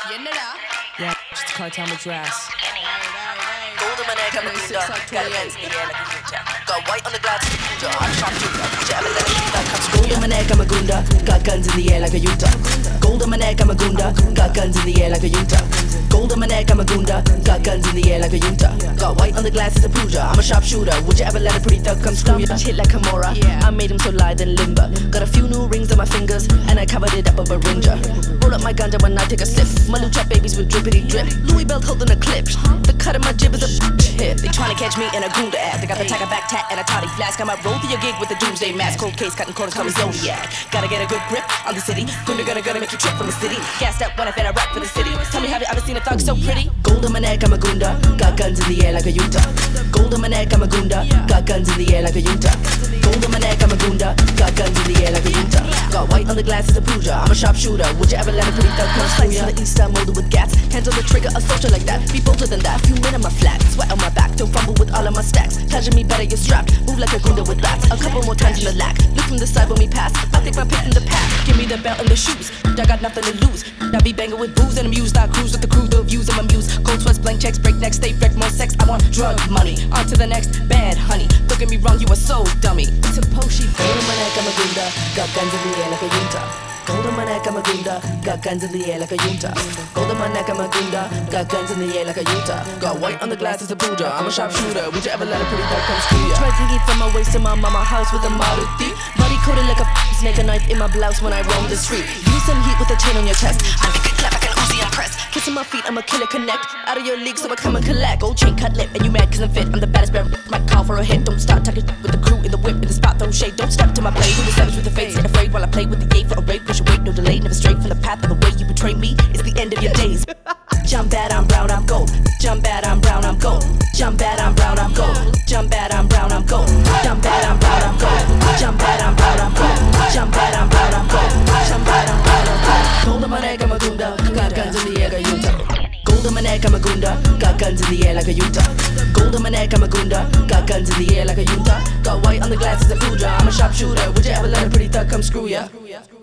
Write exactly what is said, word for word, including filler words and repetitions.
Yeah, just Cartel Madras. Golden man egg, I'm a gunda. Got guns in the air like a ninja. Got white on the glass, Utah. I'm sharp shooter. Jabbing like a tree that comes. Golden man egg, I'm a gunda. Got guns in the air like a Utah. Golden man egg, I'm a gunda. Got guns in the air like a Utah. Golden man egg, I'm a gunda. Got guns in the air like a Utah. Got white on the glass, it's a Pooja. I'm a sharpshooter. Would you ever let a pretty thug come screw you? Hit like Kimura. I made him so lithe and limber. Got a few new rings on my fingers, and I covered it up with a ringer. Roll up my ganja when I take a sip. My Lucha babies with drippity drip. Louis belt holding a clip. The cut of my jib is a hit. They tryna catch me in a gunda act. They got the tiger back tat and a toddy flask. I might roll through your gig with a doomsday mask. Cold case, cutting corners, call me Zodiac. Gotta get a good grip on the city. Gunda gonna gonna make you trip from the city. Gassed up when I fed I rap for the city. Tell me, have you ever seen a thug so pretty? Gold on my neck, I'm a gunda. Got guns in the air like a Utah. Gold on my neck, I'm a gunda. Got guns in the air like a Utah. Gold on my neck, I'm a gunda. Got guns in the air like a Utah. Got white on the glass, it's a Pooja. I'm a sharpshooter. Would you ever let a pretty thug come screw ya? On the east, I'm molded with gats. Hands on the trigger, a soldier like that. Be bolder than that. Few men on my flat. Sweat on my back. Don't fumble with all of my stacks. Pleasure me better, you're strapped. Move like a gunda with bats. A couple more times in the lack. Look from the side when we pass. I think my pick in the pack. Give me the belt and the shoes. I got nothing to lose. I be banging with booze and amused. I cruise with the crew, the views of my muse. Cold sweats, blank checks, break necks, stay wrecked, more sex. I want drug money. On to the next bad honey. Don't get me wrong, you are so dummy. To Poshi. Gold on my neck, I'm a gunda. Got guns in the air like a Utah. Gold on my neck, I'm a gunda. Got guns in the air like a Utah. Gold on my neck, I'm a gunda. Got guns in the air like a Utah. Got white on the glass, it's a Pooja. I'm a sharpshooter. Would you ever let a pretty thug come screw ya? Try to eat from my waist to my mama house with a Maruti. Body coated like a f- snake, a knife in my blouse when I roam the street. Use some heat with a chain on your chest. I can clap like an Uzi, I'm pressed. Kissing my feet, I'm a killer connect. Out of your league, so I come and collect. Gold chain, cut lip, and you mad cause I'm fit. I'm the baddest bear. Might call for a hit. Don't start talking with the crew in the whip, in the spot, throw shade. Don't step to my blade. Who the savage with the face? Ain't afraid while I play with the gate for a rape. Push your weight, no delay, never straight from the path of the way you betray me. It's the end of your days. Jump bad, I'm brown, I'm gold. Jump bad, I'm brown, I'm gold. Jump bad, I'm brown, I'm gold. Jump bad, I'm brown, I'm gold. Jump bad, I'm brown, I'm gold. Jump bad, I'm brown, I'm gold. Jump bad, I'm brown, I'm gold. Jump bad, I'm brown, I'm gold. Gold on my neck, I'm a gunda. Got guns in the air, like a Utah. Gold on my neck, I'm a gunda. Got guns in the air like a Utah. Gold on my neck, I'm a gunda. Got guns in the air like a Utah. Got white on the glass, it's a Pooja. I'm a sharpshooter. Would you ever let a pretty thug come screw ya?